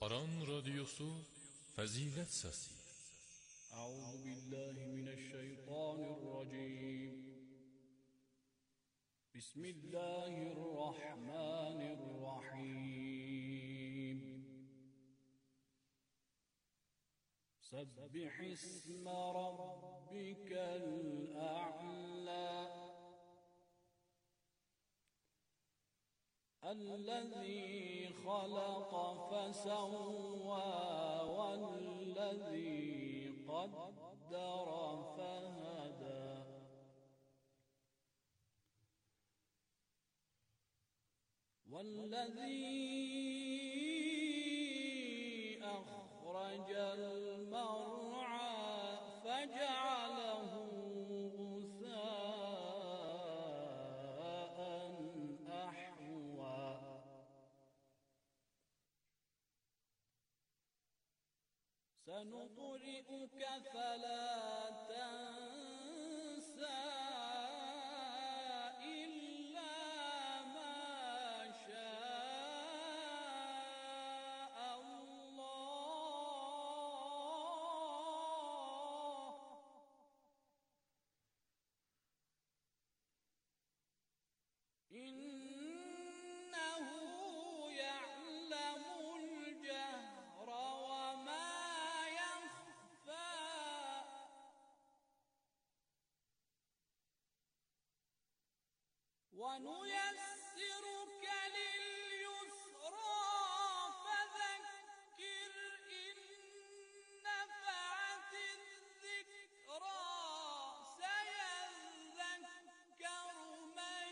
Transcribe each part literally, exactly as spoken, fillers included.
Aran Radyosu Fazilet Sesi. Euzu billahi mineşşeytanirracim. Bismillahirrahmanirrahim. Sebbih isme rabbikel a'la. الذي خلق فسوى والذي قدر فهدى والذي أخرج المرعى فجعله سنقرئك فلا تنسى إلا ما شاء الله إنه يعلم الجهر وما ونيسرك لليسرى فذكر إن نفعت الذكرى سيذكر من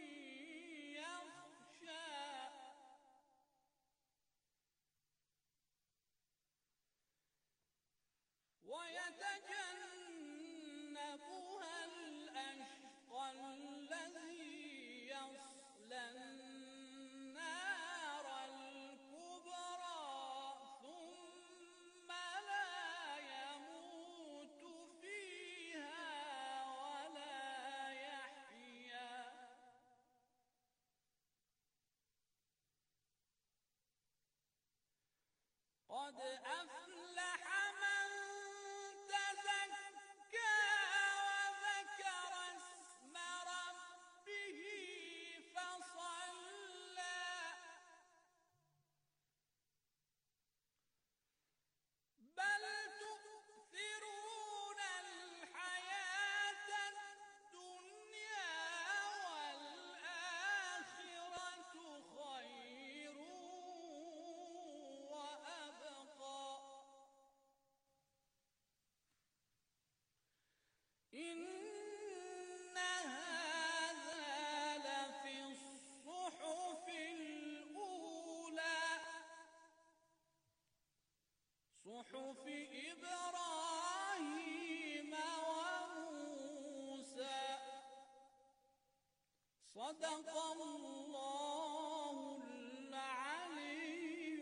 يخشى ويتجنبها الأشقى الذي يصلى النار الكبرى ثم لا يموت فيها ولا يحيا قد أفلح من تزكى وذكر اسم ربه فصلى بل تؤثرون الحياة الدنيا والآخرة خير وأبقى إن هذا لفي الصحف الأولى صحف إبراهيم وموسى صدق الله العلي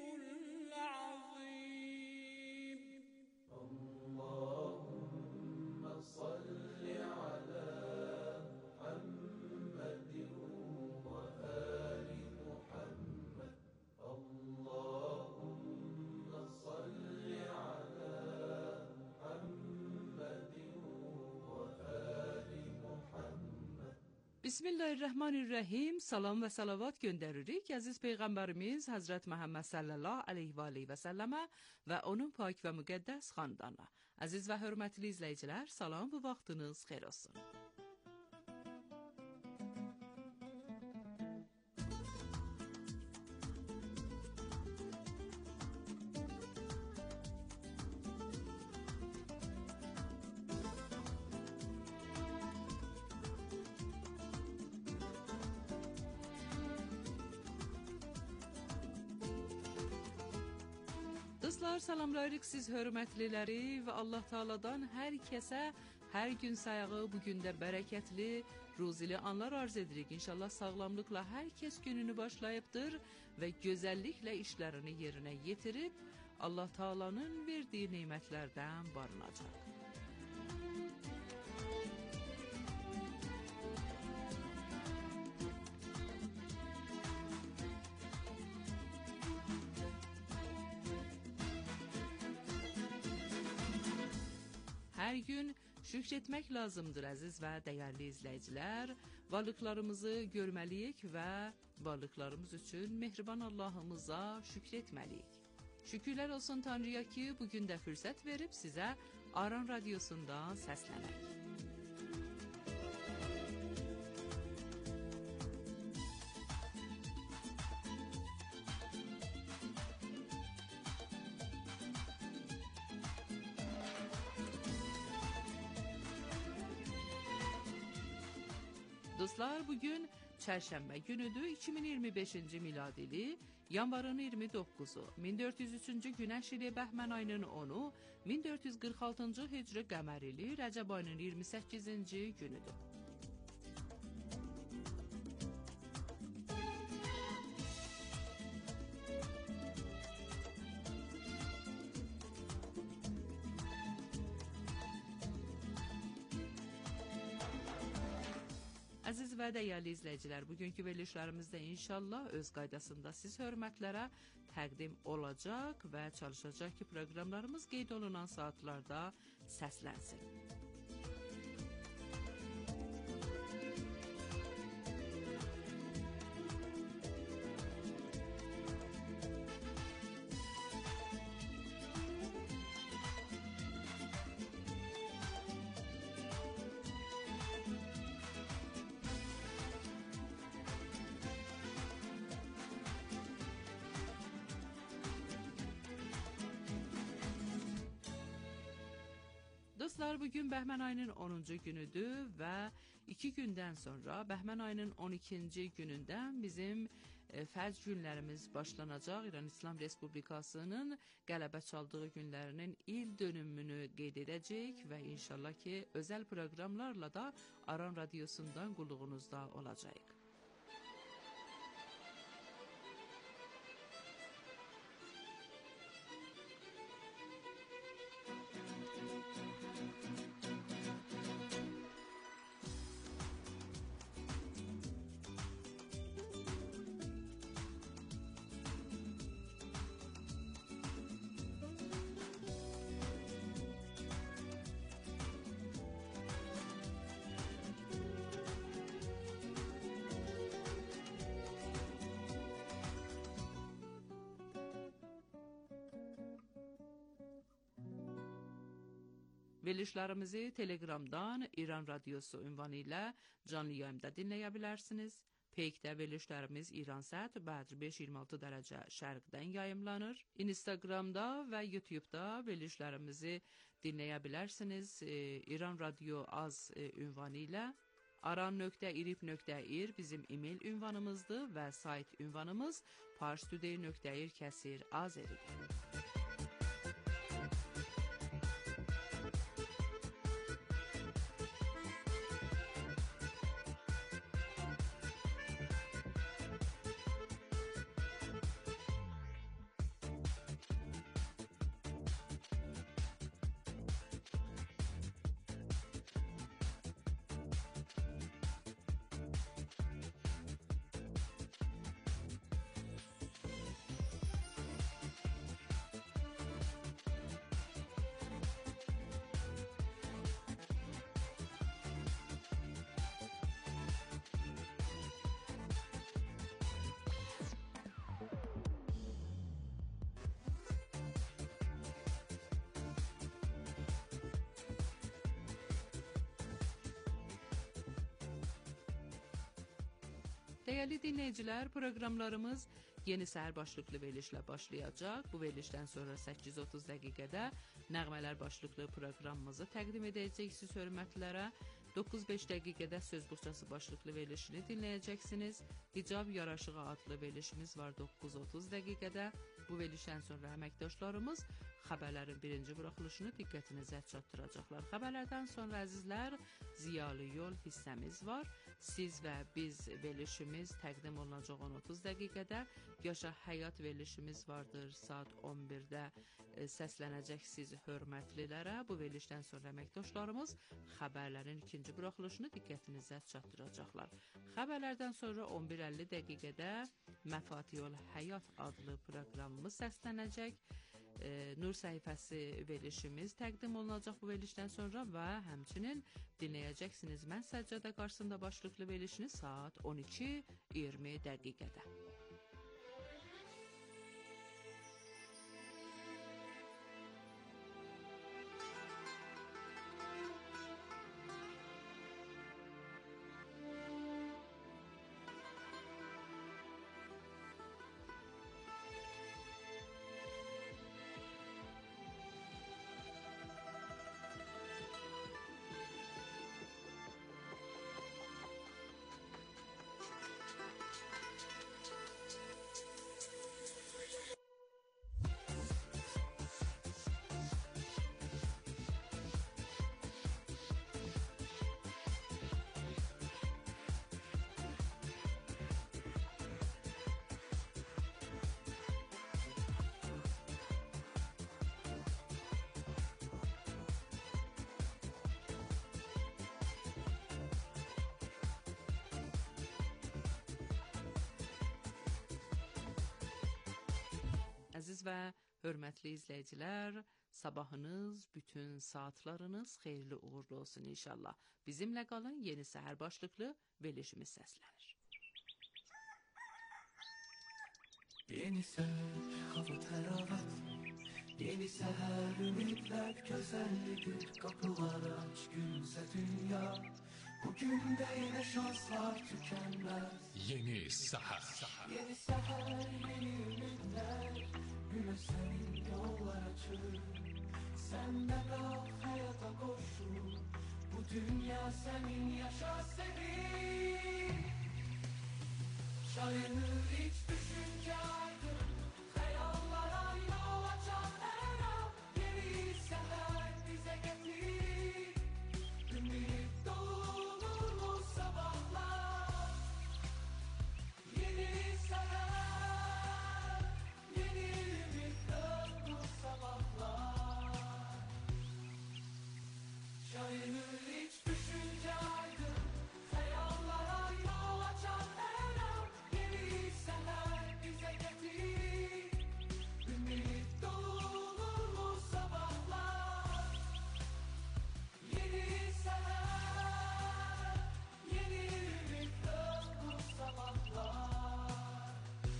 العظيم. اللهم صل على محمد وآل محمد. اللهم صل على محمد وآل محمد. Bismillahirrahmanirrahim. Salam və salavat göndəririk əziz Peyğəmbərimiz Həzrət Məhəmməd sallallahu aleyhi və aleyhi və səlləmə və onun pak və müqəddəs xandana. Əziz və hörmətli izləyicilər, salam və vaxtınız xeyir olsun. Dostlar, salamlayırıq siz hörmətliləri və Allah Taala'dan hər kəsə hər gün sayağı, bugün də bərəkətli, ruzili anlar arz edirik. İnşallah sağlamlıqla hər kəs gününü başlayıbdır və gözəlliklə işlərini yerinə yetirib Allah Taala'nın verdiyi nemətlərdən barınacaq. Hər gün şükr etmək lazımdır əziz və dəyərli izləyicilər. Varlıqlarımızı görməliyik və varlıqlarımız üçün mehriban Allahımıza şükr etməliyik. Şükürlər olsun Tanrıya ki, bugün də fürsət verib sizə Aran Radiosundan səslənək. Dostlar, bugün Çərşənbə günüdür, iki min iyirmi beşinci miladili, yanvarın iyirmi doqquzu, min dörd yüz üçüncü günəş ili Bəhmən ayının onu, min dörd yüz qırx altıncı hicri qəmər ili Rəcəb ayının iyirmi səkkizinci günüdür. Əziz və dəyərli izləyicilər, bugünkü verilişlərimizdə inşallah öz qaydasında siz hörmətlərə təqdim olacaq və çalışacaq ki, proqramlarımız qeyd olunan saatlarda səslənsin. Dostlar, bugün Bəhmən ayının onuncu günüdür və iki gündən sonra Bəhmən ayının on ikinci günündən bizim e, fərz günlərimiz başlanacaq. İran İslam Respublikasının qələbə çaldığı günlərinin il dönümünü qeyd edəcək və inşallah ki, özəl proqramlarla da Aran Radiosundan qulluğunuzda olacaq. Verilişlərimizi Telegramdan İran Radiosu ünvanı ilə canlı yayımda dinləyə bilərsiniz. Peykdə verilişlərimiz İran saat Bədr beş iyirmi altı dərəcə şərqdən yayımlanır. Instagramda və YouTube'da verilişlərimizi dinləyə bilərsiniz. E, İran Radio Az e, ünvanı ilə aran nöqtə irib nöqtə ir bizim e-mail ünvanımızdır və sayt ünvanımız parstoday nöqtə ir kəsir azeridir. Dəyərli dinləyicilər, proqramlarımız yeni səhər başlıqlı verilişlə başlayacaq. Bu verilişdən sonra səkkiz otuz dəqiqədə nəğmələr başlıqlı proqramımızı təqdim edəcək siz hörmətlərə. doqquz beş dəqiqədə söz buxçası başlıqlı verilişini dinləyəcəksiniz. Hicab yaraşığı adlı verilişimiz var doqquz otuz dəqiqədə. Bu verilişdən sonra əməkdaşlarımız xəbərlərin birinci buraxılışını diqqətinizə çatdıracaqlar. Xəbərlərdən sonra əzizlər, Ziyalı Yol hissəmiz var. Siz və biz verilişimiz təqdim olunacaq on otuz dəqiqədə. Yaşa Həyat verilişimiz vardır saat on birdə e, səslənəcəksiniz hörmətlilərə. Bu verilişdən sonra əməkdaşlarımız xəbərlərin ikinci buraxılışını diqqətinizə çatdıracaqlar. Xəbərlərdən sonra on bir əlli dəqiqədə Məfatihul Həyat adlı proqramımız səslənəcək. e, Nur səhifəsi verilişimiz təqdim olunacaq bu verilişdən sonra və həmçinin dinləyəcəksiniz Mən Səccadə qarşısında başlıqlı verilişini saat on iki iyirmi dəqiqədə. Əziz və hörmətli izləyicilər, sabahınız, bütün saatlarınız xeyirli uğurlu olsun inşallah. Bizimlə qalın, yeni səhər başlıqlı verilişimiz səslənir. Yeni səhər, hava təravət, yeni səhər, ümidlər, gözəllikdir, qapılar aç, gülsə dünya. Bugün də yenə şanslar tükənməz. Yeni səhər. Yeni səhər, yeni ümidlər, günə sənin yollar açır. Sən də qalx həyata qoşul, bu dünya sənin, yaşa sevin. Şayanır iç düşüncə aydın, xəyallara yol açan hər an. Yeni səhər bizə gətir, ümid dolu nurlu sabahlar. Yeni səhər, yeni ümid dolu sabahlar. Şayanır iç düşüncə aydın, xəyallara yol açan hər an. Yeni səhər bizə gətir, ümid dolu nurlu sabahlar. Yeni səhər, yeni ümid dolu sabahlar.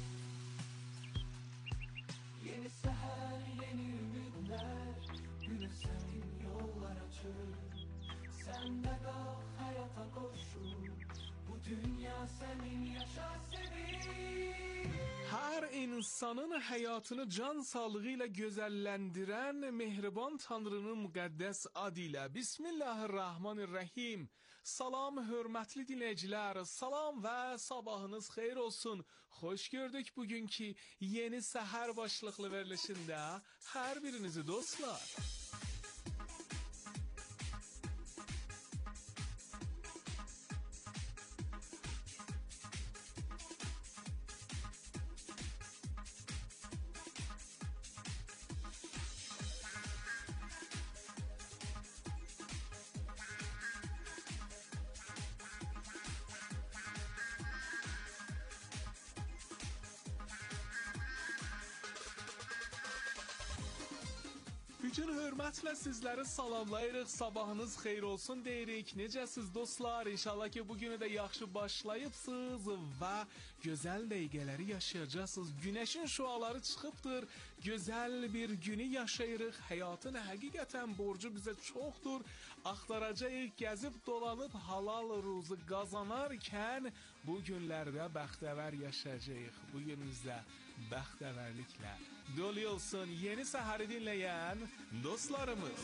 Yeni səhər, yeni ümidlər, günə sənin yollar açır. Sən də qalx həyata qoşul, bu dünya sənin, yaşa sevin. Hər insanın həyatını can sağlığı ilə gözəlləndirən mehriban Tanrının müqəddəs adı ilə Bismillahirrahmanirrahim. Salam hörmətli dinləyicilər, salam və sabahınız xeyir olsun. Xoş gördük bugünkü yeni səhər başlıqlı verilişində hər birinizi dostlar. Bütün hörmətlə sizləri salamlayırıq, sabahınız xeyir olsun deyirik. Necəsiz dostlar? İnşallah ki bugünü də yaxşı başlayıbsınız və gözəl dəqiqələri yaşayacaqsınız. Günəşin şüaları çıxıbdır, gözəl bir günü yaşayırıq. Həyatın həqiqətən borcu bizə çoxdur. Axtaracağıq, gəzib dolanıb halal ruzu qazanarkən bu günlərdə bəxtəvər yaşayacağıq. Bu günümüzdə bəxtəvərliklə dolu olsun yeni səhəri dinləyən dostlarımız.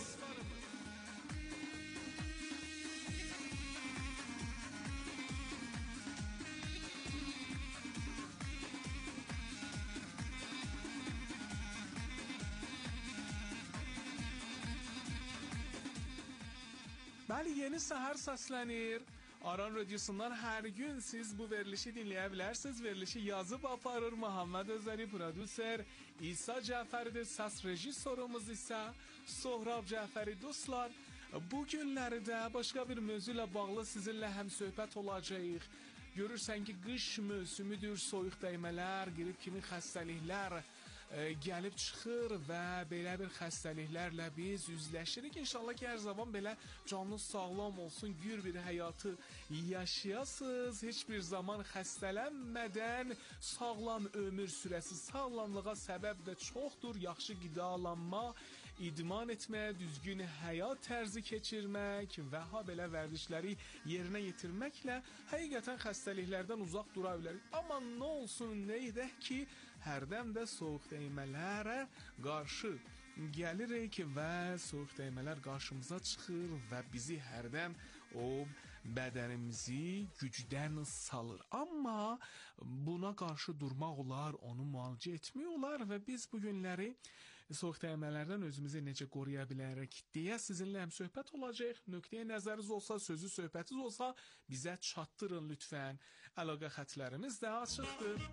Bəli, yeni səhər səslənir. Aran Radyosu'ndan hər gün siz bu verilişi dinləyə bilərsiniz. Verilişi yazıb aparır Muhammed Özəri, prodüser İsa Cəfəridir, səs rejissorumuz isə Sohrab Cəfəri. Dostlar, bu günlərdə başqa bir mövzu ilə bağlı sizinlə həm söhbət olacağıq. Görürsən ki, qış mövsümüdür, soyuq dəymələr, qrip kimi xəstəliklər e, gəlib çıxır və belə bir xəstəliklərlə biz üzləşirik. İnşallah ki, hər zaman belə canınız sağlam olsun, gür bir həyatı yaşayasınız. Heç bir zaman xəstələnmədən sağlam ömür sürəsiz. Sağlamlığa səbəb də çoxdur. Yaxşı qidalanma, idman etmək, düzgün həyat tərzi keçirmək və ha belə vərdişləri yerinə yetirməklə həqiqətən xəstəliklərdən uzaq dura bilərik. Amma nə olsun, nə edək ki, hərdən də soyuq dəymələrə qarşı gəlirik və soyuq dəymələr qarşımıza çıxır və bizi hərdən o bədənimizi gücdən salır. Amma buna qarşı durmaq olar, onu müalicə etmək olar və biz bu günləri soyuq dəymələrdən özümüzü necə qoruya bilərik deyə sizinlə həm söhbət olacaq. Nöqteyə nəzəriniz olsa, sözü söhbətiniz olsa bizə çatdırın lütfən. Əlaqə xətlərimiz də açıqdır.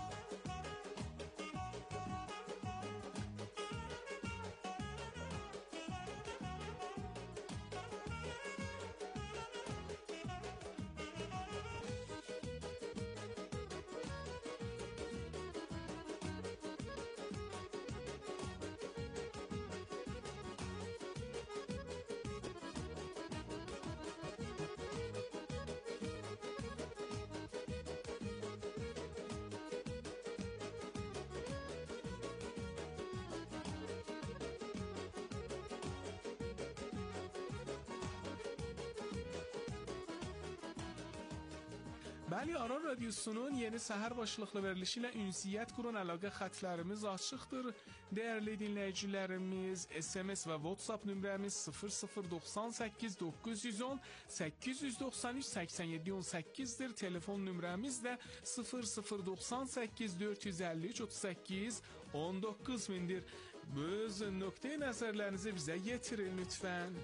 Bəli, Aran Radyosu'nun yeni səhər başlıqlı verilişi ilə ünsiyyət qurun. Əlaqə xətlərimiz açıqdır. Dəyərli dinləyicilərimiz, S M S və WhatsApp nömrəmiz sıfır sıfır doxsan səkkiz doqquz yüz on səkkiz yüz doxsan üç səksən yeddi on səkkizdir. Telefon nömrəmiz də sıfır sıfır doxsan səkkiz dörd yüz əlli üç otuz səkkiz on doqquz mindir. Öz nöqteyi nəzərlərinizi bizə yetirin lütfən.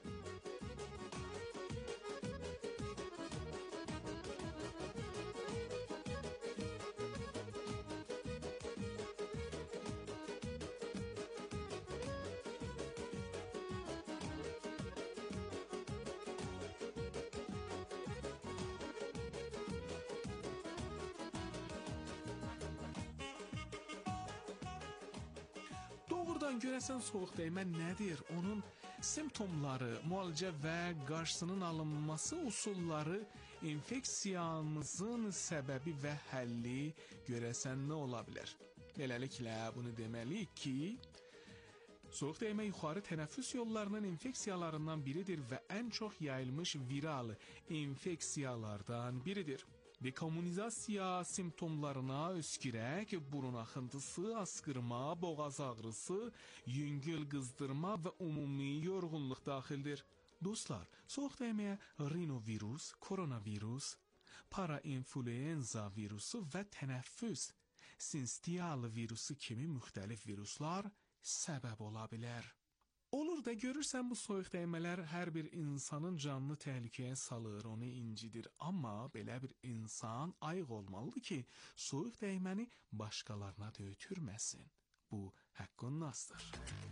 Doğrudan görəsən soyuq dəymə nədir? Onun simptomları, müalicə və qarşısının alınması usulları, infeksiyamızın səbəbi və həlli görəsən nə ola bilər? Beləliklə bunu deməliyik ki, soyuq dəymə yuxarı tənəffüs yollarının infeksiyalarından biridir və ən çox yayılmış viral infeksiyalardan biridir. Dekommunizasiya simptomlarına öskürək, burun axıntısı, asqırma, boğaz ağrısı, yüngül qızdırma və ümumi yorğunluq daxildir. Dostlar, soyuq dəyməyə rinovirus, koronavirus, parainfluenza virusu və tənəffüs sinstial virusu kimi müxtəlif viruslar səbəb ola bilər. Olur da görürsən bu soyuq dəymələr hər bir insanın canını təhlükəyə salır, onu incidir. Amma belə bir insan ayıq olmalıdır ki, soyuq dəyməni başqalarına da ötürməsin. Bu haqqın nasdır.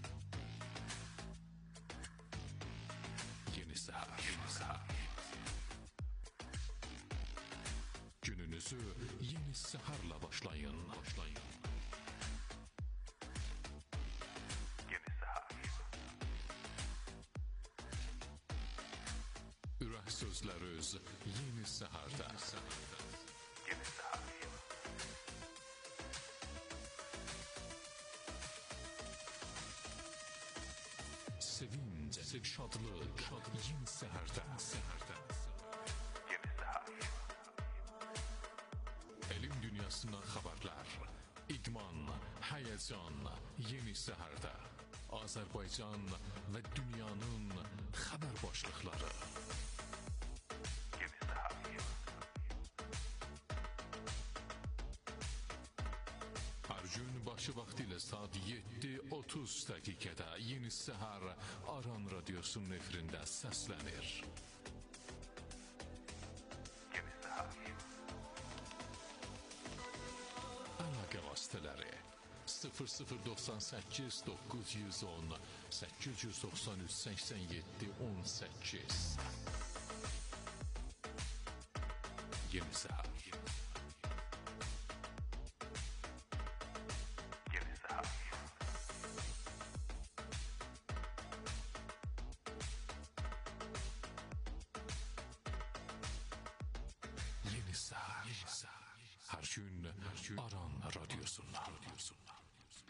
Yeni səhər, yeni səhər. Gününüzü yeni səhərlə başlayın. başlayın. Ürək sözləriniz yeni səhərdə. Yeni səhər. Sevinç, şadlıq, yeni səhərdə. Yeni səhər. Elm dünyasından xəbərlər, idman, həyəcan, yeni səhərdə. Azərbaycan və dünyanın xəbər başlıqları. Gün başı vaxtı ilə saat yeddi otuz dəqiqədə Yeni Səhər Aran Radyosu'nun efirində səslənir. Yeni Səhər. Əlaqə vasitələri sıfır sıfır doxsan səkkiz doqquz yüz on səkkiz yüz doxsan üç səksən yeddi on səkkiz. Yeni Səhər. Yeni Səhər. Hər gün, hər gün Aran radiosundan, radiosundan.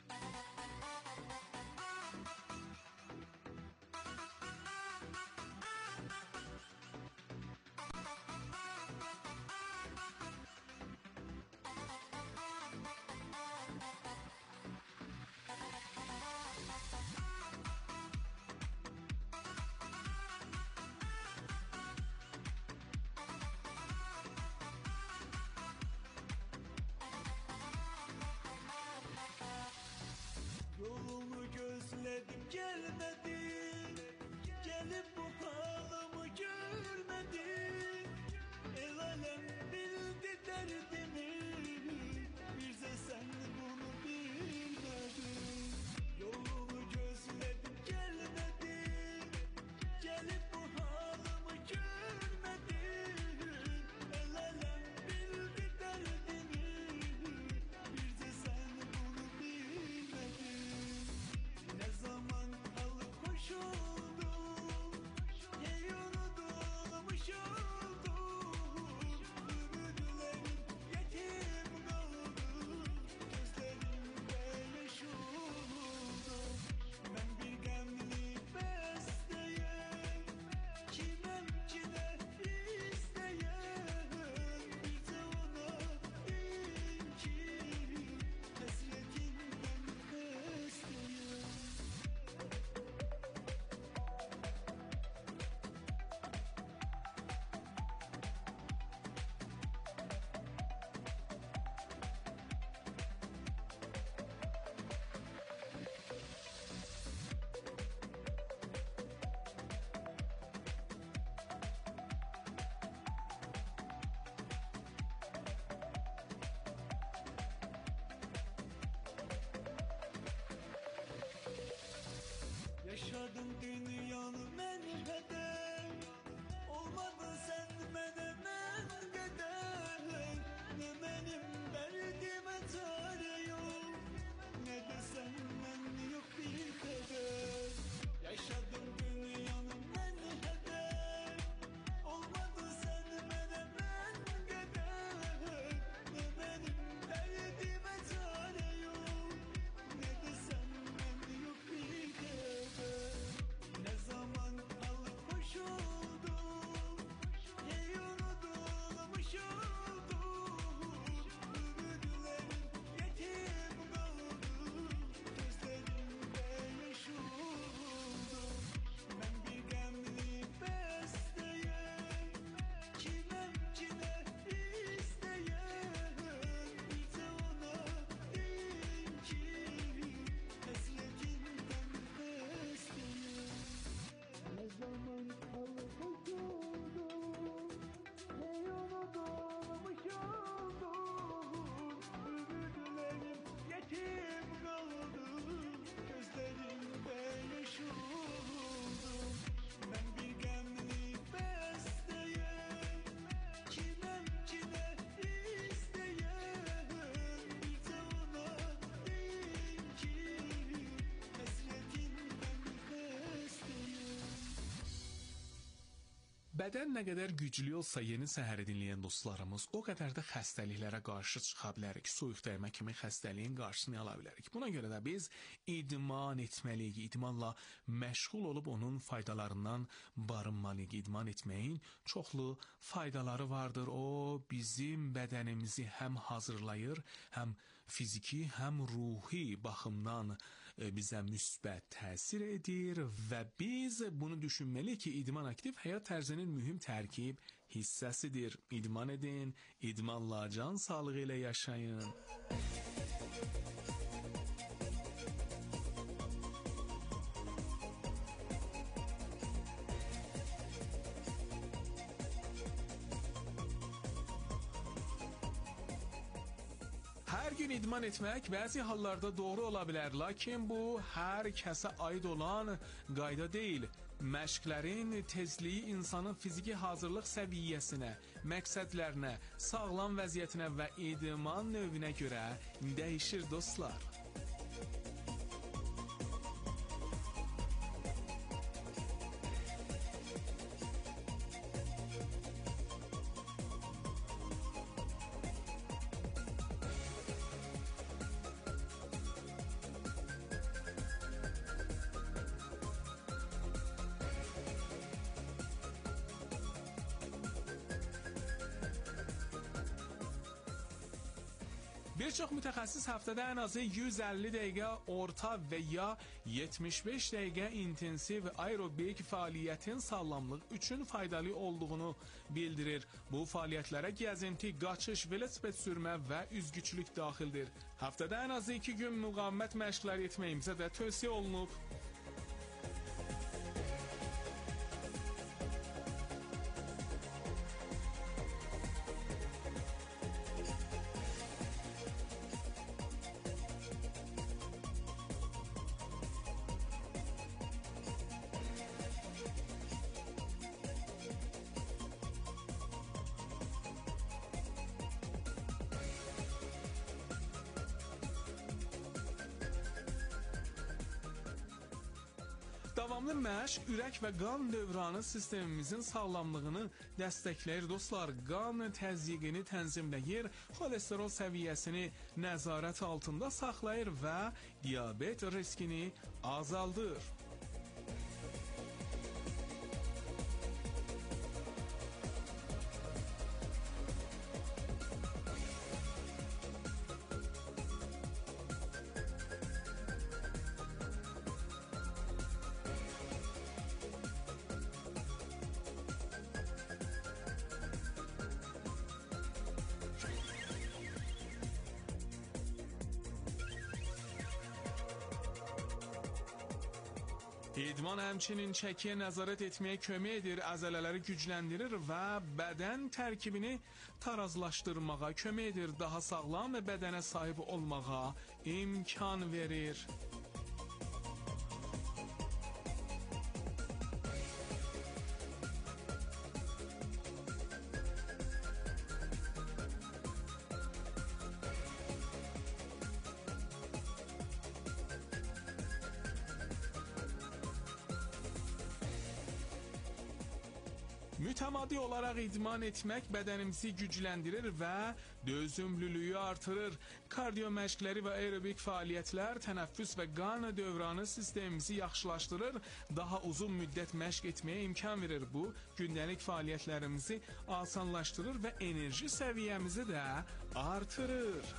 Yolunu gözledim gelmedin, gelip bu halımı görmedin. El alem bildi derdimi, bir de sen bunu bilmedin. Yolunu gözledim gelmedin, gelip bu halımı görmedin. El alem bildi derdimi, bir de sen bunu bilmedin. Ne zaman alıp hoş oldum, ey unutulmuş oldum. Ümüdlerim yetim kaldı, gözlerimde yaş oldu. Ben bir gemli besteyim, kimem kime isteyen. Bir de ona deyin ki, hasretimden hastayım. Yaşadım dünyanı menheden, olmadı sen menemen geden. Ne benim derdime çare yok, ne de senden yok bir kader. Yaşadım dünyanı menheden, olmadı sen menemen geden. Ne benim derdime çare yok, ne de senden yok bir kader. Ne zaman alıp hoş oldum, ey unutulmuş oldum. Ümüdlerim yetim kaldı, gözlerimde yaş oldu. Ben bir gemli besteyim, kimem kime isteyen. Bir de ona deyin ki, hasretimden hastayım. Ne zaman alıp hoş oldum, ey unutulmuş oldum. Ümüdlerim yetim kaldı, gözlerimde yaş oldu. Ben bir gemli besteyim, kimem kime isteyen. Bir de ona deyin ki, hasretimden hastayım. Bədən nə qədər güclü olsa yeni səhəri dinləyən dostlarımız, o qədər də xəstəliklərə qarşı çıxa bilərik. Soyuq dəymə kimi xəstəliyin qarşısını ala bilərik. Buna görə də biz idman etməliyik. İdmanla məşğul olub onun faydalarından barınmalıyıq. İdman etməyin çoxlu faydaları vardır. O bizim bədənimizi həm hazırlayır, həm fiziki, həm ruhi baxımdan bizə müsbət təsir edir və biz bunu düşünməliyik ki, idman aktiv həyat tərzinin mühüm tərkib hissəsidir. İdman edin, idmanla can sağlığı ilə yaşayın. Hər gün idman etmək bəzi hallarda doğru ola bilər, lakin bu hər kəsə aid olan qayda deyil. Məşqlərin tezliyi insanın fiziki hazırlıq səviyyəsinə, məqsədlərinə, sağlam vəziyyətinə və idman növünə görə dəyişir dostlar. Bir çox mütəxəssis həftədə ən azı yüz əlli dəqiqə orta və ya yetmiş beş dəqiqə intensiv aerobik fəaliyyətin sağlamlıq üçün faydalı olduğunu bildirir. Bu fəaliyyətlərə gəzinti, qaçış, velosiped sürmə və üzgüçülük daxildir. Həftədə ən azı iki gün müqavimət məşqləri etməyimizə də tövsiyə olunub. Davamlı məşq ürək və qan dövranı sistemimizin sağlamlığını dəstəkləyir dostlar. Qan təzyiqini tənzimləyir, xolesterol səviyyəsini nəzarət altında saxlayır və diabet riskini azaldır. İdman həmçinin çəkiyə nəzarət etməyə kömək edir, əzələləri gücləndirir və bədən tərkibini tarazlaşdırmağa kömək edir, daha sağlam bədənə sahib olmağa imkan verir. Mütəmadi olaraq idman etmək bədənimizi gücləndirir və dözümlülüyü artırır. Kardio məşqləri və aerobik fəaliyyətlər tənəffüs və qan dövranı sistemimizi yaxşılaşdırır, daha uzun müddət məşq etməyə imkan verir. Bu, gündəlik fəaliyyətlərimizi asanlaşdırır və enerji səviyyəmizi də artırır.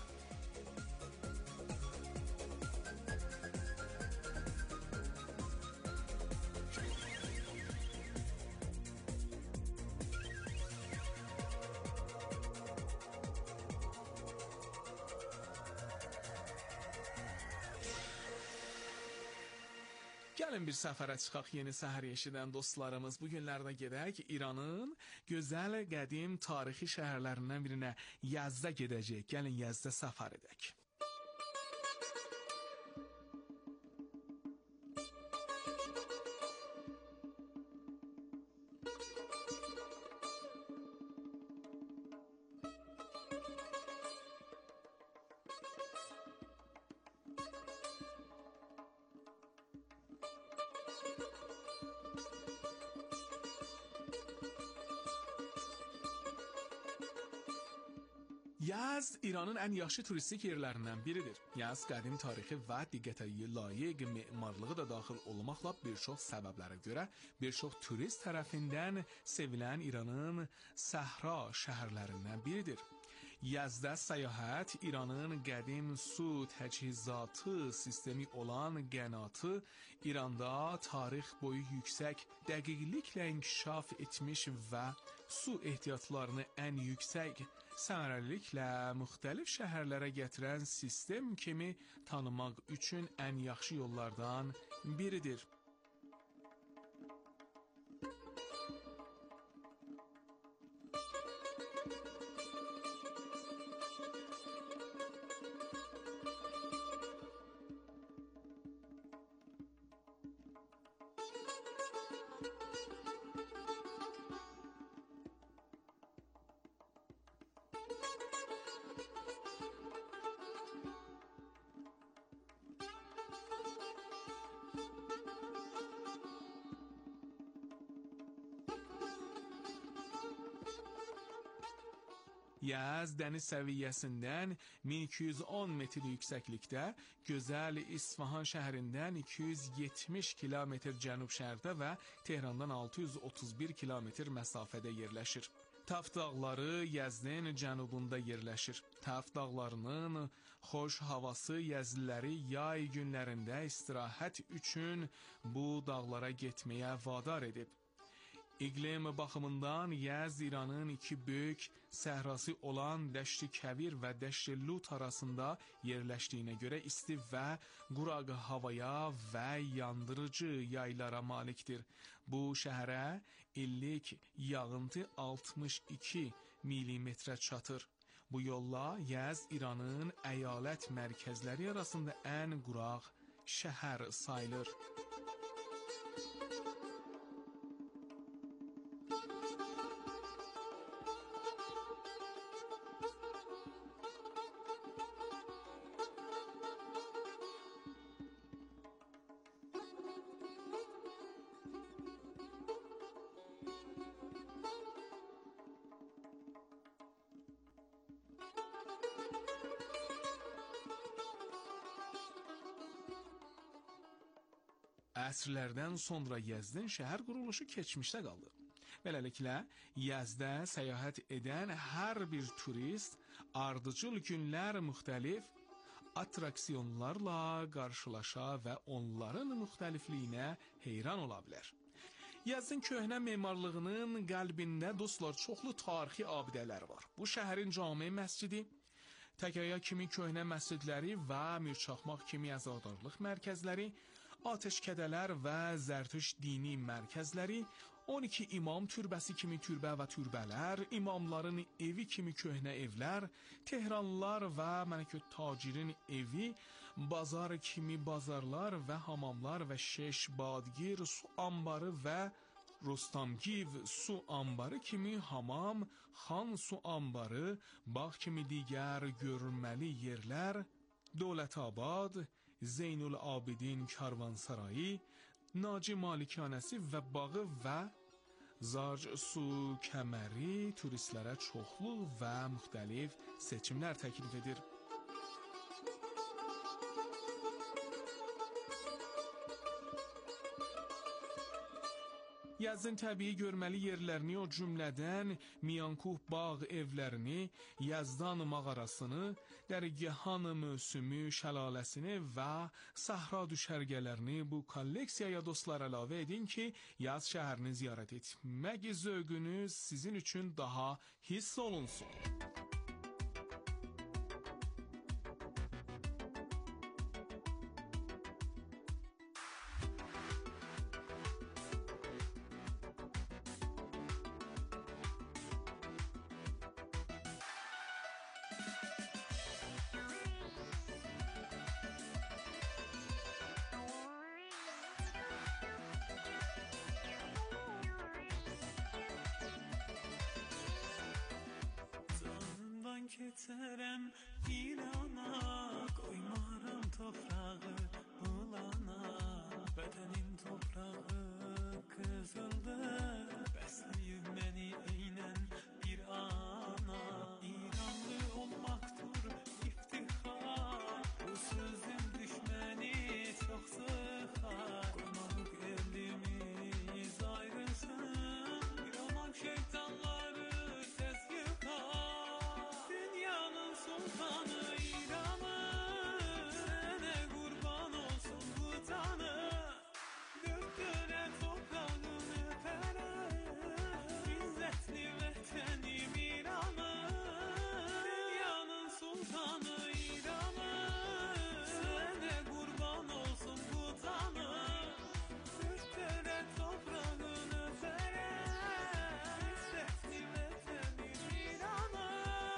Gəlin bir səfərə çıxaq yeni səhər eşidən dostlarımız. Bu günlərdə gedək İranın gözəl, qədim, tarixi şəhərlərindən birinə Yəzdə gedəcək. Gəlin Yəzdə səfər edək. Yezd İranın ən yaxşı turistik yerlərindən biridir. Yezd qədim tarixi və diqqətə layiq memarlığı da daxil olmaqla bir çox səbəblərə görə bir çox turist tərəfindən sevilən İranın səhra şəhərlərindən biridir. Yezdə səyahət İranın qədim su təchizatı sistemi olan qənatı İranda tarix boyu yüksək dəqiqliklə inkişaf etmiş və su ehtiyatlarını ən yüksək səmərəliliklə müxtəlif şəhərlərə gətirən sistem kimi tanımaq üçün ən yaxşı yollardan biridir. Yezd dəniz səviyyəsindən min iki yüz on metr yüksəklikdə, gözəl İsfahan şəhərindən iki yüz yetmiş kilometr cənub-şərqdə və Tehrandan altı yüz otuz bir kilometr məsafədə yerləşir. Taf dağları Yezdin cənubunda yerləşir. Taf dağlarının xoş havası Yezdliləri yay günlərində istirahət üçün bu dağlara getməyə vadar edib. İqlim baxımından Yezd İranın iki böyük səhrası olan Dəşti Kəvir və Dəşti Lut arasında yerləşdiyinə görə isti və quraq havaya və yandırıcı yaylara malikdir. Bu şəhərə illik yağıntı altmış iki milimetrə çatır. Bu yolla Yezd İranın əyalət mərkəzləri arasında ən quraq şəhər sayılır. Əsrlərdən sonra Yezdin şəhər quruluşu keçmişdə qaldı. Beləliklə, Yezdə səyahət edən hər bir turist ardıcıl günlər müxtəlif atraksiyonlarla qarşılaşa və onların müxtəlifliyinə heyran ola bilər. Yezdin köhnə memarlığının qəlbində dostlar çoxlu tarixi abidələr var. Bu şəhərin cami məscidi, Təkaya kimi köhnə məscidləri və Mirçaxmaq kimi əzadarlıq mərkəzləri, Ateşkədələr və Zərtüş dini mərkəzləri, on iki imam türbəsi kimi türbə və türbələr, imamların evi kimi köhnə evlər, Tehranlılar və Məlikü tacirin evi, bazar kimi bazarlar və hamamlar və şeş badgir su ambarı və Rostamgiv su ambarı kimi hamam, xan su ambarı, bağ kimi digər görünməli yerlər, Dövlətabad, Zeynul Abidin Karvansarayı, Naci Malikanəsi və bağı və Zarc su kəməri turistlərə çoxlu və müxtəlif seçimlər təklif edir. Yezdin təbii görməli yerlərini, o cümlədən Miyankuh bağ evlərini, Yezdan mağarasını, Dərgəhan mövsümü şəlaləsini və səhra düşərgələrini bu kolleksiyaya dostlar əlavə edin ki, Yezd şəhərini ziyarət etmək zövqünüz sizin üçün daha hiss olunsun. Keçərəm İrana, qoymaram toprağı bulana, bədənim toprağı qızıldır, bəsləyib məni eynən bir ana. İranlı olmaqdır iftixar, bu sözün düşməni çox sıxar, qoymaq elimiz ayrılsın, bir olmaq şeytanları tez yıxar. Sultanı İran'ı, sene kurban olsun bu tanı, dört döne toprağını öperim, İzzetli vətənim İran'ı, dünyanın sultanı İran'ı, sene kurban olsun bu tanı, dört döne toprağını öperim, İzzetli vətənim İran'ı.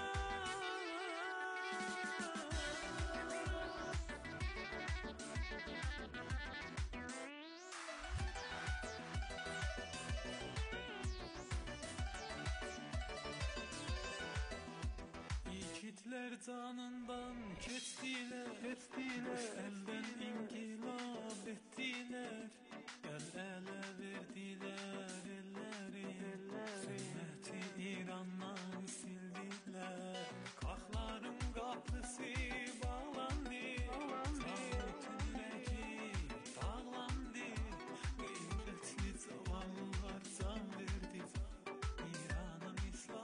Yiğitler canından keçtiler, keçtiler, elden inkılap ettiler, el ele verdiler elleri, sünneti İran'dan sildiler, kalkların kapısı bağlandı, tağutun yüreği dağlandı, gayretli zavallılar can verdi, İran'ın İslam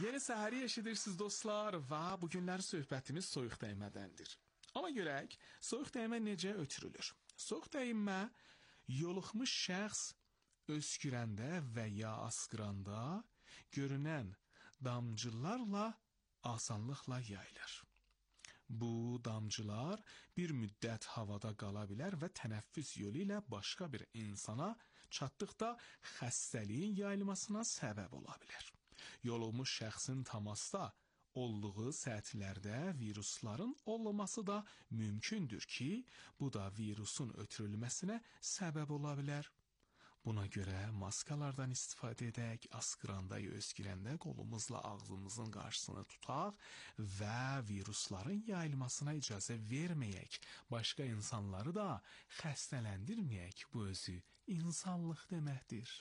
Yeni səhəri eşidirsiniz dostlar və bu günlər söhbətimiz soyuq dəymədəndir. Amma görək, soyuq dəymə necə ötürülür? Soyuq dəymə yoluxmuş şəxs öskürəndə və ya asqıranda görünən damcılarla asanlıqla yayılır. Bu damcılar bir müddət havada qala bilər və tənəffüs yolu ilə başqa bir insana çatdıqda xəstəliyin yayılmasına səbəb ola bilər. Yoluxmuş şəxsin təmasda olduğu səthlərdə virusların olması da mümkündür ki, bu da virusun ötürülməsinə səbəb ola bilər. Buna görə maskalardan istifadə edək, asqıranda ya öskürəndə qolumuzla ağzımızın qarşısını tutaq və virusların yayılmasına icazə verməyək. Başqa insanları da xəstələndirməyək. Bu özü insanlıq deməkdir.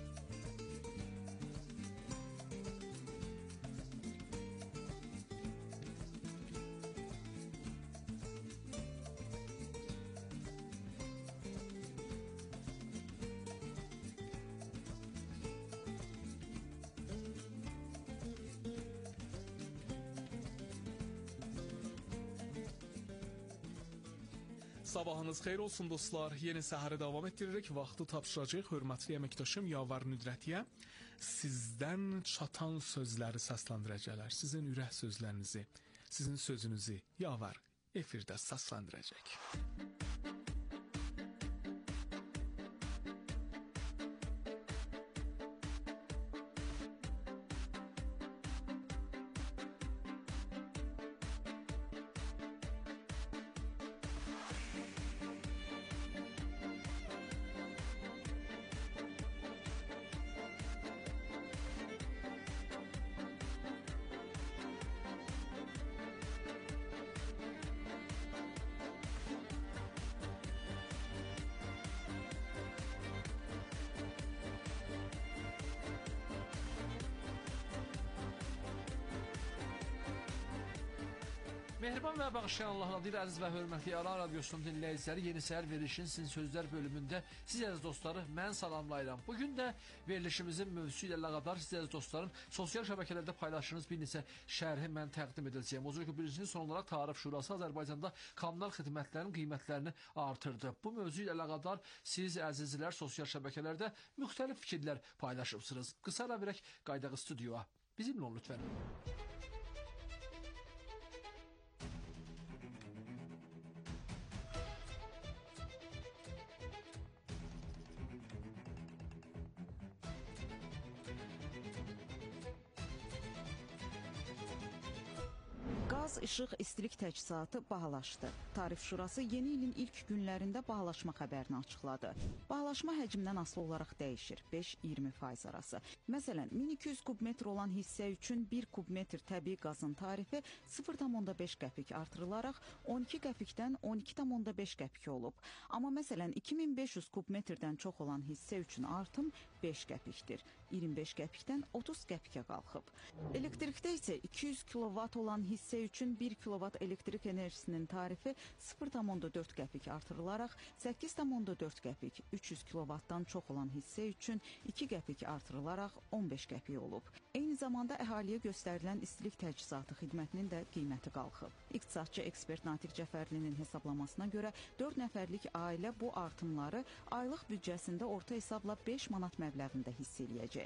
Sabahınız xeyir olsun dostlar. Yeni səhəri davam etdiririk. Vaxtı tapşıracaq hörmətli əməkdaşım Yavar Nüdrətiyə sizdən çatan sözləri səsləndirəcəklər. Sizin ürək sözlərinizi, sizin sözünüzü Yavar efirdə səsləndirəcək. Mehriban və bağışlayan Allahın adıyla əziz və hörmətli Alan Radiosunun dinləyiciləri, yeni səhər verilişin Sizin Sözlər bölümündə siz əziz dostları mən salamlayıram. Bugün də verilişimizin mövzusu ilə əlaqədar siz əziz dostların sosial şəbəkələrdə paylaşdığınız bir neçə şərhi mən təqdim edəcəyəm. O ki, birincisinin son olaraq Tarif Şurası Azərbaycanda kommunal xidmətlərin qiymətlərini artırdı. Bu mövzu ilə əlaqədar siz əzizlər sosial şəbəkələrdə müxtəlif fikirlər paylaşıbsınız. Qısa ara verək, qaydaq studioya. Bizimlə olun lütfən. Qaz, işıq, istilik təchizatı bahalaşdı. Tarif Şurası yeni ilin ilk günlərində bahalaşma xəbərini açıqladı. Bahalaşma həcmdən asılı olaraq dəyişir, beş iyirmi faiz arası. Məsələn, min iki yüz kubmetr olan hissə üçün bir kubmetr təbii qazın tarifi sıfır tam onda beş qəpik artırılaraq on iki qəpikdən on iki tam onda beş qəpik olub. Amma məsələn, iki min beş yüz kubmetrdən çox olan hissə üçün artım beş qəpikdir. iyirmi beş qəpikdən otuz qəpikə qalxıb. Elektrikdə isə iki yüz kilovat olan hissə üçün bir kilovat elektrik enerjisinin tarifi sıfır tam onda dörd qəpik artırılaraq səkkiz tam onda dörd qəpik, üç yüz kilovatdan çox olan hissə üçün iki qəpik artırılaraq on beş qəpik olub. Eyni zamanda əhaliyə göstərilən istilik təchizatı xidmətinin də qiyməti qalxıb. İqtisadçı ekspert Natiq Cəfərlinin hesablamasına görə dörd nəfərlik ailə bu artımları aylıq büdcəsində orta hesabla beş manat məbləğində hiss eləyəcək.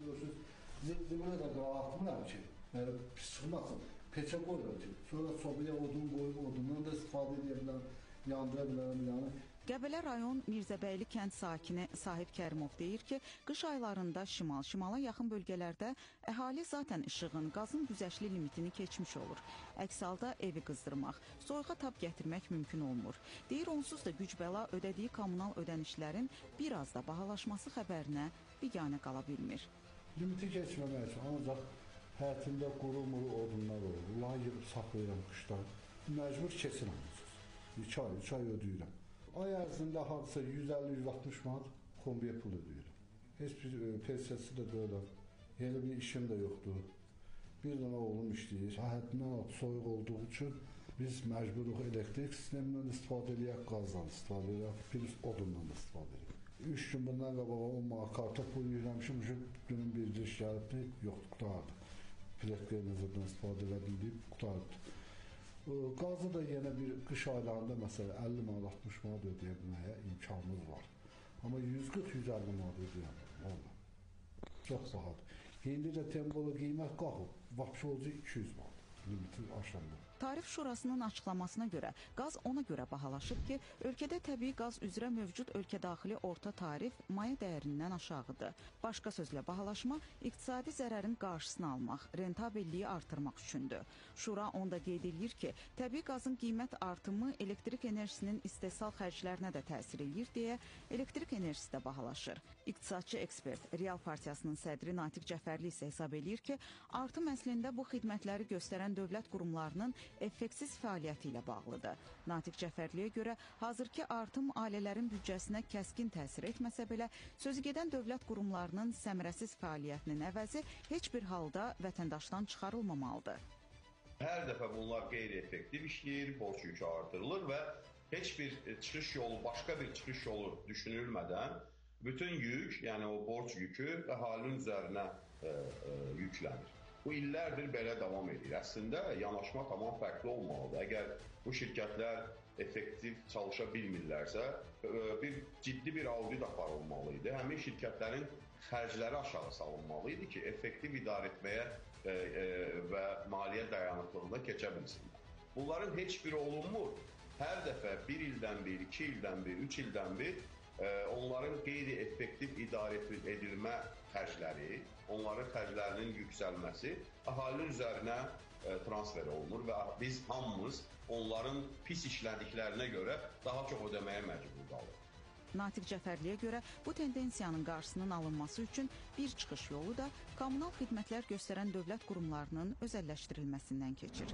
Zibine de dağıtmıyor ki. Yani pis çıkmasın. Peçe koyuyor ki. Sonra sobaya odun koyup odundan da istifade edebilirler. Yandırabilirler yani. Qəbələ rayon Mirzəbəyli kənd sakini Sahib Kərimov deyir ki, qış aylarında şimal, şimala yaxın bölgələrdə əhali zaten işığın, qazın güzəşli limitini keçmiş olur. Əks halda evi qızdırmaq, soyuğa tab gətirmək mümkün olmur. Deyir, onsuz da güc bəla ödədiyi kommunal ödənişlərin biraz da bahalaşması xəbərinə biganə qala bilmir. Limiti keçməmək üçün ancaq həyatımda quru-muru odunlar olur. Bunları yığıb saxlayıram qışda. Məcbur keçirəm. iki ay, üç ay ödəyirəm. Ay ərzində hardasa yüz əlli yüz altmış manat kombiyə pul ödəyirəm. Heç bir pensiyası da deyiləm. Elə bir işim də yoxdur. Bir dənə oğlum işləyir. Həddindən altı soyuq olduğu üçün biz məcburuq elektrik sistemindən istifadə edək, qazdan istifadə edək, plus odundan istifadə edək. Üç gün bundan qabağa on manat karta pul yürəmişim, günün bircə iş gəlibdir, yoxdur, qutardı. Plekvenizdən istifadə edə bilib, qutarıbdır. Qazı da yenə bir qış aylarında məsələn əlli manat, altmış manat ödəyə bilməyə imkanımız var. Amma yüz qırx yüz əlli manat ödəyəməm, valla. Çox bahadır. İndi də tempoda qiymət qalxıb, vapşı olca iki yüz manat, limiti aşandı. Tarif Şurasının açıqlamasına görə qaz ona görə bahalaşıb ki, ölkədə təbii qaz üzrə mövcud ölkədaxili orta tarif maya dəyərindən aşağıdır. Başqa sözlə bahalaşma iqtisadi zərərin qarşısını almaq, rentabelliyi artırmaq üçündür. Şura onda qeyd edir ki, təbii qazın qiymət artımı elektrik enerjisinin istehsal xərclərinə də təsir edir deyə elektrik enerjisi də bahalaşır. İqtisadçı ekspert Real Partiyasının sədri Natiq Cəfərli isə hesab edir ki, artım əslində bu xidmətləri göstərən dövlət qurumlarının effektsiz fəaliyyəti ilə bağlıdır. Natiq Cəfərliyə görə hazırki artım ailələrin büdcəsinə kəskin təsir etməsə belə, sözügedən dövlət qurumlarının səmərəsiz fəaliyyətinin əvəzi heç bir halda vətəndaşdan çıxarılmamalıdır. Hər dəfə bunlar qeyri-effektiv işləyir, borc yükü artırılır və heç bir çıxış yolu, başqa bir çıxış yolu düşünülmədən bütün yük, yəni o borc yükü əhalinin üzərinə e, e, yüklənir. Bu illərdir belə davam edir. Əslində yanaşma tamam fərqli olmalıdır. Əgər bu şirkətlər effektiv çalışa bilmirlərsə, bir ciddi bir audit aparılmalıydı. Həmin şirkətlərin xərcləri aşağı salınmalıydı ki, effektiv idarə etməyə e, e, və maliyyə dayanıqlığına keçə bilsinlər. Bunların heç biri olunmur. Hər dəfə bir ildən bir, iki ildən bir, üç ildən bir e, onların qeyri-effektiv idarə edilmə xərcləri, onların xərclərinin yüksəlməsi əhalinin üzərinə e, transfer olunur və biz hamımız onların pis işlədiklərinə görə daha çox ödəməyə məcbur qalırıq. Natiq Cəfərliyə görə bu tendensiyanın qarşısının alınması üçün bir çıxış yolu da kommunal xidmətlər göstərən dövlət qurumlarının özəlləşdirilməsindən keçir.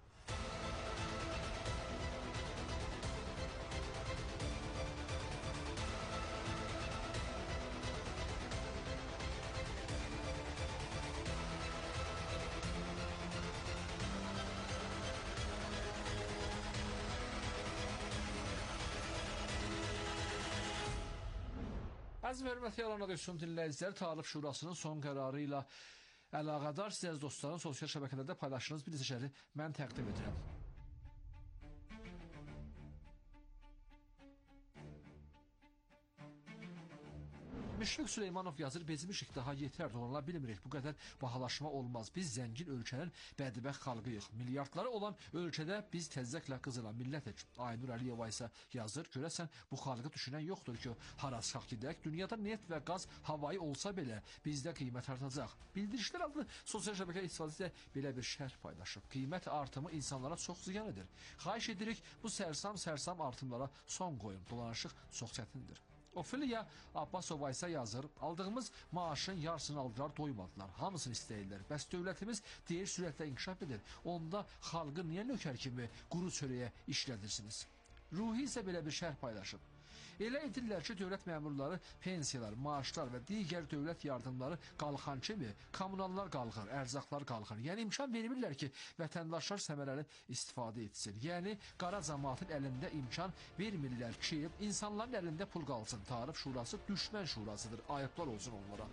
Əziz və hörmətli Yalan Radiosunun dinləyiciləri, Tarif Şurasının son qərarı ilə əlaqədar sizə dostların sosial şəbəkələrdə paylaşdığınız bir neçə mən təqdim edirəm. Müşfiq Süleymanov yazır, bezmişik, daha yetər, dolanla bilmirik, bu qədər bahalaşma olmaz. Biz zəngin ölkənin bədbəxt xalqıyıq. Milyardları olan ölkədə biz təzəklə qızıla millət heç. Aynur Əliyeva isə yazır, görəsən bu xalqı düşünən yoxdur ki, haras xalq gedək. Dünyada neft və qaz havayı olsa belə bizdə qiymət artacaq. Bildirişlər adlı sosial şəbəkə istifadəsi belə bir şərh paylaşıb. Qiymət artımı insanlara çox ziyan edir. Xahiş edirik, bu sərsam-sərsam artımlara son qoyun. Dolanışıq çox çətindir. Ofeliya Abbasova isə yazır, aldığımız maaşın yarısını aldılar, doymadılar, hamısını istəyirlər. Bəs dövlətimiz deyir sürətlə inkişaf edir. Onda xalqı niyə nökər kimi quru çörəyə işlədirsiniz? Ruhi isə belə bir şərh paylaşıb. Elə edirlər ki, dövlət məmurları, pensiyalar, maaşlar və digər dövlət yardımları qalxan kimi kommunallar qalxır, ərzaqlar qalxır. Yəni imkan vermirlər ki, vətəndaşlar səmərəli istifadə etsin. Yəni qara cəmaatın əlində imkan vermirlər ki, insanların əlində pul qalsın. Tarif Şurası düşmən şurasıdır. Ayıblar olsun onlara.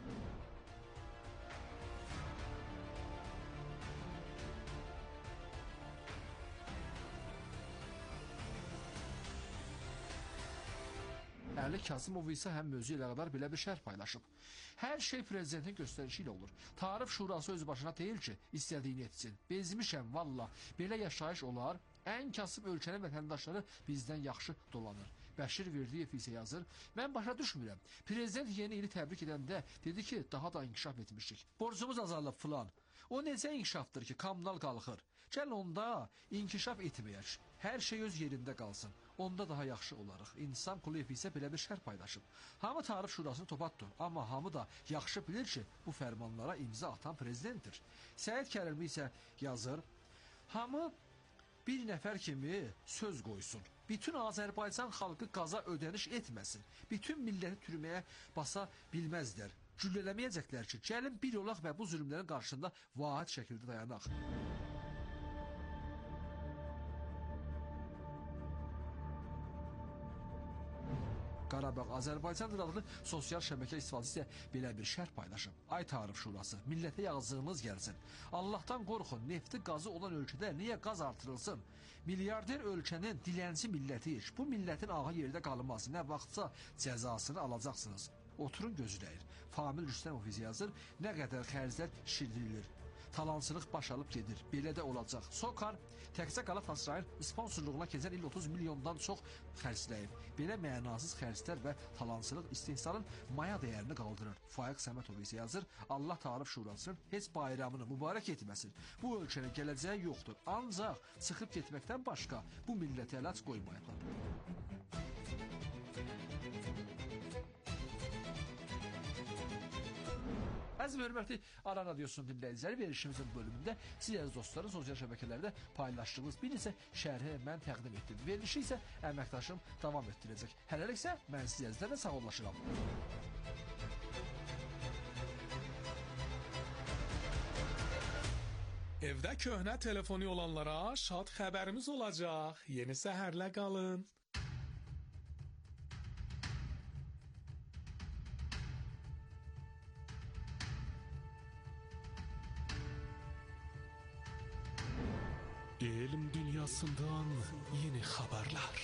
Əli Kazımov isə həm mövzu ilə qədər belə bir şərh paylaşıb. Hər şey prezidentin göstərişi ilə olur. Tarif Şurası öz başına deyil ki, istədiyini etsin. Bezmişəm, valla. Belə yaşayış olar. Ən kasıb ölkənin vətəndaşları bizdən yaxşı dolanır. Bəşir Verdiyev isə yazır, mən başa düşmürəm. Prezident yeni ili təbrik edəndə dedi ki, daha da inkişaf etmişik. Borcumuz azalıb filan. O necə inkişafdır ki, kommunal qalxır. Gəl onda inkişaf etməyək. Hər şey öz yerində qalsın. Onda daha yaxşı olarıq. İnsan Quliyev isə belə bir şərh paylaşıb. Hamı Tarif Şurasını topatdır. Amma hamı da yaxşı bilir ki, bu fərmanlara imza atan prezidentdir. Səid Kərimli isə yazır, hamı bir nəfər kimi söz qoysun. Bütün Azərbaycan xalqı qaza ödəniş etməsin. Bütün milləti türməyə basa bilməzlər. Güllələməyəcəklər ki, gəlin bir olaq və bu zülmlərin qarşısında vahid şəkildə dayanaq. Qarabağ Azərbaycandır adlı sosial şəbəkə istifadəçisi isə belə bir şərh paylaşıb. Ay Tarif Şurası, millətə yazığınız gəlsin. Allahdan qorxun, nefti qazı olan ölkədə niyə qaz artırılsın? Milyarder ölkənin dilənçi millətiyik. Bu millətin ağı yerdə qalması nə vaxtsa cəzasını alacaqsınız. Oturun gözləyir. Famil Rüstəmov izi yazır. Nə qədər xərclər şişirilir. Talansılıq baş alıb gedir. Belə də olacaq. Sokar təkcə Qalatasarayın sponsorluğuna keçən il otuz milyondan çox xərcləyib. Belə mənasız xərclər və talansılıq istehsalın maya dəyərini qaldırır. Faiq Səmətov isə yazır. Allah Tarif Şurasının heç bayramını mübarək etməsin. Bu ölkənin gələcəyi yoxdur. Ancaq çıxıb getməkdən başqa bu millətə əlac qoymayıblar. Əziz və hörmətli Aran Radiosunun dinləyiciləri, verilişimizin bölümündə siz əziz dostların sosial şəbəkələrdə paylaşdığınız bir neçə şərhi mən təqdim etdim. Verilişi isə əməkdaşım davam etdirəcək. Hələlik isə mən siz əzizlərlə sağollaşıram. Evdə köhnə telefonu olanlara şad xəbərimiz olacaq. Yeni səhərlə qalın. Elm dünyasından yeni haberler.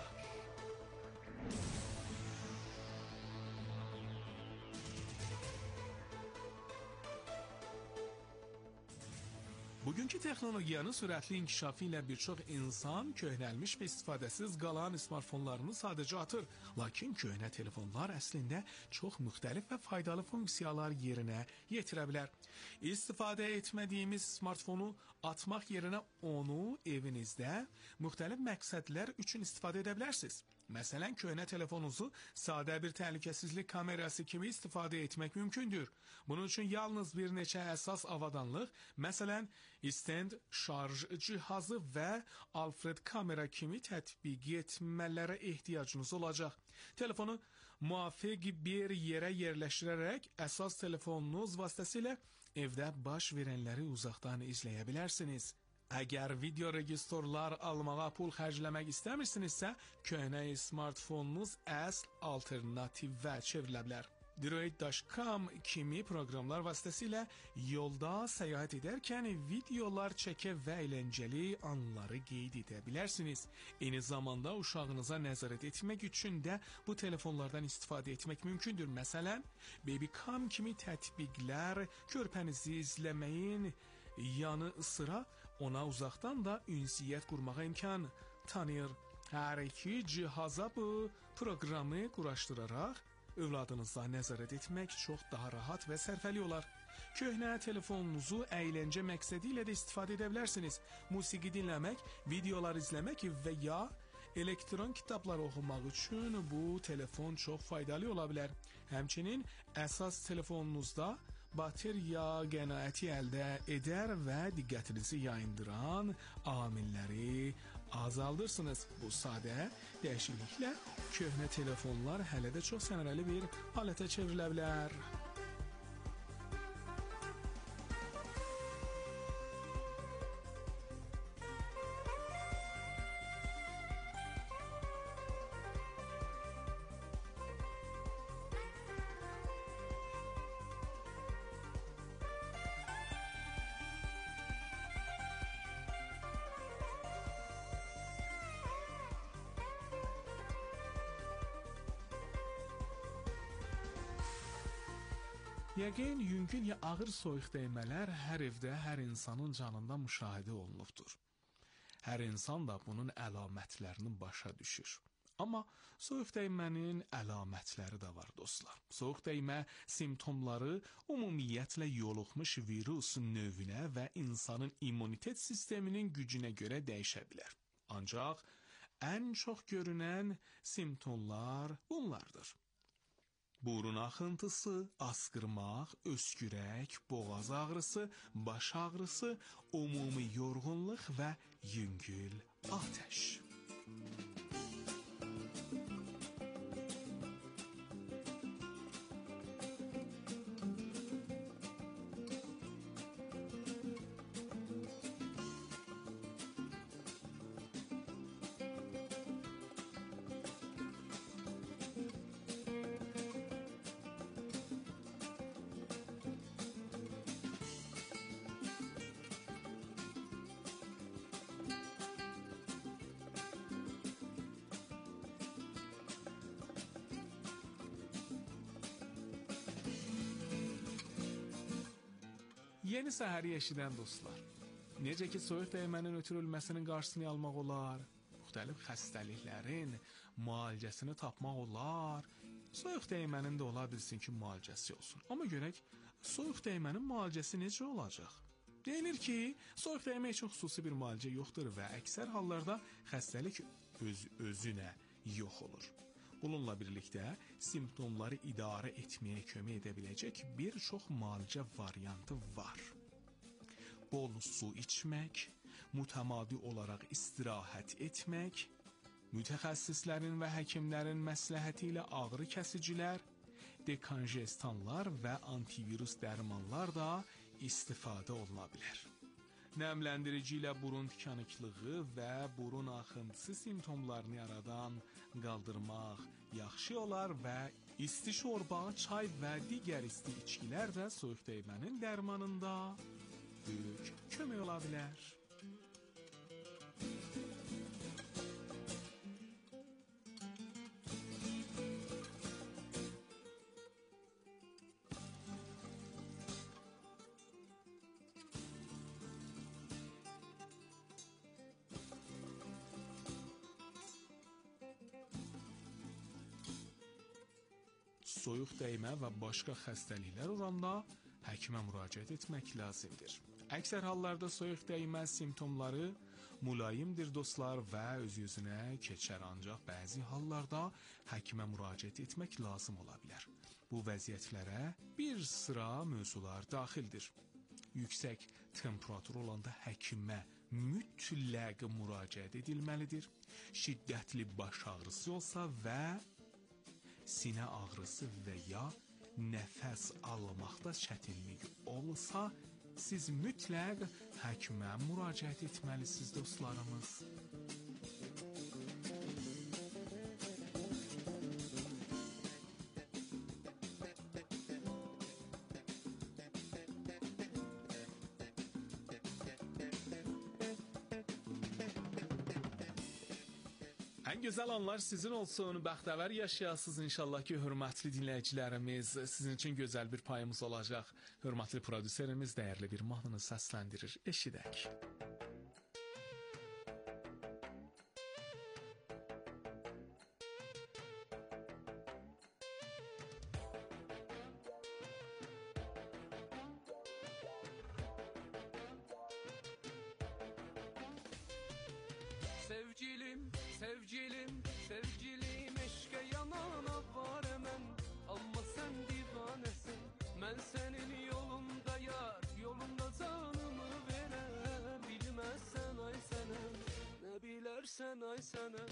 Bugünkü texnologiyanın sürətli inkişafı ilə bir çox insan köhnəlmiş və istifadəsiz qalan smartfonlarını sadəcə atır. Lakin köhnə telefonlar əslində çox müxtəlif və faydalı funksiyalar yerinə yetirə bilər. İstifadə etmədiyimiz smartfonu atmaq yerinə onu evinizdə müxtəlif məqsədlər üçün istifadə edə bilərsiniz. Məsələn, köhnə telefonunuzu sadə bir təhlükəsizlik kamerası kimi istifadə etmək mümkündür. Bunun üçün yalnız bir neçə əsas avadanlıq, məsələn, stand, şarj cihazı və Alfred kamera kimi tətbiq etmələrə ehtiyacınız olacaq. Telefonu müvafiq bir yerə yerləşdirərək əsas telefonunuz vasitəsilə evdə baş verənləri uzaqdan izləyə bilərsiniz. Əgər video registrlar almağa pul xərcləmək istəmirsinizsə, köhnə smartfonunuz əsl alternativə çevrilə bilər. Droid nöqtə com kimi proqramlar vasitəsilə yolda səyahət edərkən videolar çəkə və əyləncəli anları qeyd edə bilərsiniz. Eyni zamanda uşağınıza nəzarət etmək üçün də bu telefonlardan istifadə etmək mümkündür. Məsələn, Babycam kimi tətbiqlər körpənizi izləməyin yanı sıra ona uzaqdan da ünsiyyət qurmağa imkan tanıyır. Hər iki cihaza bu proqramı quraşdıraraq övladınıza nəzarət etmək çox daha rahat və sərfəli olar. Köhnə telefonunuzu əyləncə məqsədi ilə də istifadə edə bilərsiniz. Musiqi dinləmək, videolar izləmək və ya elektron kitablar oxumaq üçün bu telefon çox faydalı ola bilər. Həmçinin əsas telefonunuzda bateriya qənaəti əldə edər və diqqətinizi yayındıran amilləri azaldırsınız. Bu sadə dəyişikliklə köhnə telefonlar hələ də çox səmərəli bir alətə çevrilə bilər. Yəqin yüngül ya ağır soyuq dəymələr hər evdə, hər insanın canında müşahidə olunubdur. Hər insan da bunun əlamətlərini başa düşür. Amma soyuq dəymənin əlamətləri də var dostlar. Soyuq dəymə simptomları ümumiyyətlə yoluxmuş virus növünə və insanın immunitet sisteminin gücünə görə dəyişə bilər. Ancaq ən çox görünən simptomlar bunlardır. Burun axıntısı, asqırmaq, öskürək, boğaz ağrısı, baş ağrısı, ümumi yorğunluq və yüngül atəş. Yeni səhəri eşidən dostlar. Necə ki soyuq dəymənin ötürülməsinin qarşısını almaq olar, müxtəlif xəstəliklərin müalicəsini tapmaq olar. Soyuq dəymənin də ola bilsin ki, müalicəsi olsun. Amma görək, soyuq dəymənin müalicəsi necə olacaq? Deyilir ki, soyuq dəymə üçün xüsusi bir müalicə yoxdur və əksər hallarda xəstəlik öz özünə yox olur. Bununla birlikdə simptomları idarə etməyə kömək edə biləcək bir çox müalicə variantı var. Bol su içmək, mütəmadi olaraq istirahət etmək, mütəxəssislərin və həkimlərin məsləhəti ilə ağrı kəsicilər, dekonjestanlar və antivirus dərmanlar da istifadə oluna bilər. Nəmləndirici ilə burun tikanıklığı və burun axıntısı simptomlarını yaradan qaldırmaq yaxşı olar və isti şorba, çay və digər isti içkilər də soyuq dəymənin dərmanında böyük kömək ola bilər. Soyuq dəymə və başqa xəstəliklər olanda həkimə müraciət etmək lazımdır. Əksər hallarda soyuq dəymə simptomları mülayimdir dostlar və öz-özünə keçər, ancaq bəzi hallarda həkimə müraciət etmək lazım ola bilər. Bu vəziyyətlərə bir sıra mövzular daxildir. Yüksək temperatur olanda həkimə mütləq müraciət edilməlidir. Şiddətli baş ağrısı olsa və sinə ağrısı və ya nəfəs almaqda çətinlik olsa, siz mütləq həkimə müraciət etməlisiniz dostlarımız. Ən gözəl anlar sizin olsun, bəxtəvər yaşayasınız inşallah ki, hörmətli dinləyicilərimiz. Sizin üçün gözəl bir payımız olacaq. Hörmətli prodüserimiz dəyərli bir mahnını səsləndirir. Eşidək. Sevgilim, sevgilim, sevgilim eşqə yanana var əmən. Amma sən divanəsən, mən sənin yolunda yar, yolunda canımı verəm. Bilməzsən ay sənəm, nə bilərsən ay sənəm.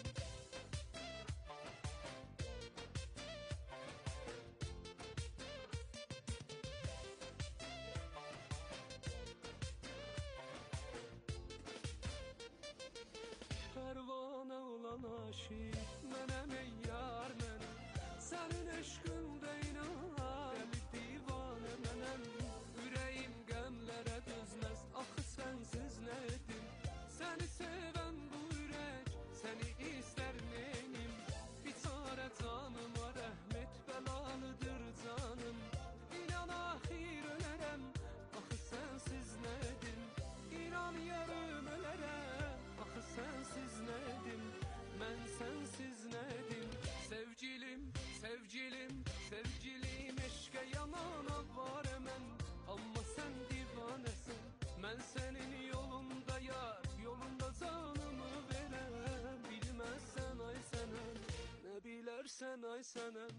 Pərvanə olan aşiq mənəm ey yar mənəm, sənin eşqində inan, dəli divanə mənəm. Ürəyim qəmlərə dözməz, axı sənsiz nə edim? Səni sevən bu ürək, səni istər mənim. Biçarə canıma rəhmət bəlalıdır canım. İnan axir ölərəm, axı sənsiz nə edim? İnan yarım ölərəm, axı sənsiz nə edim? Mən sənsiz nə edim? Sevgilim, sevgilim, sevgilim eşqə yanana var əmən. Amma sən divanəsən, mən sənin yolunda yar, yolunda canımı verəm. Bilməzsən ay sənəm, nə bilərsən ay sənəm.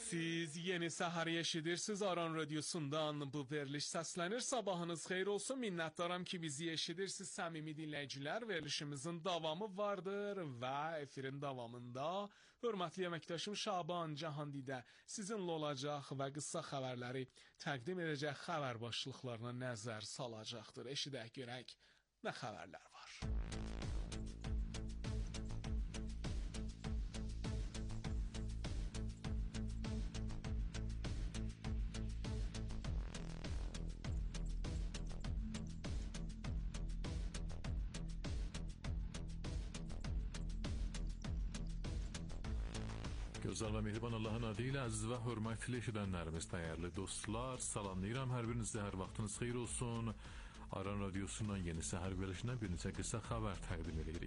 Siz yeni səhər eşidirsiniz Aran Radiosundan bu veriliş səslənir. Sabahınız xeyir olsun. Minnətdaram ki bizi eşidirsiniz səmimi dinləyicilər. Verilişimizin davamı vardır və efirin davamında hörmətli əməkdaşım Şaban Cahandidə sizinlə olacaq və qısa xəbərləri təqdim edəcək, xəbər başlıqlarına nəzər salacaqdır. Eşidək görək nə xəbərlər var. Gözəl və mehriban Allahın adı ilə əziz və hörmətli eşidənlərimiz, dəyərli dostlar, salamlayıram. Hər birinizdə hər vaxtınız xeyir olsun. Aran Radiosundan yeni səhər verilişinə bir neçə qısa xəbər təqdim edirik.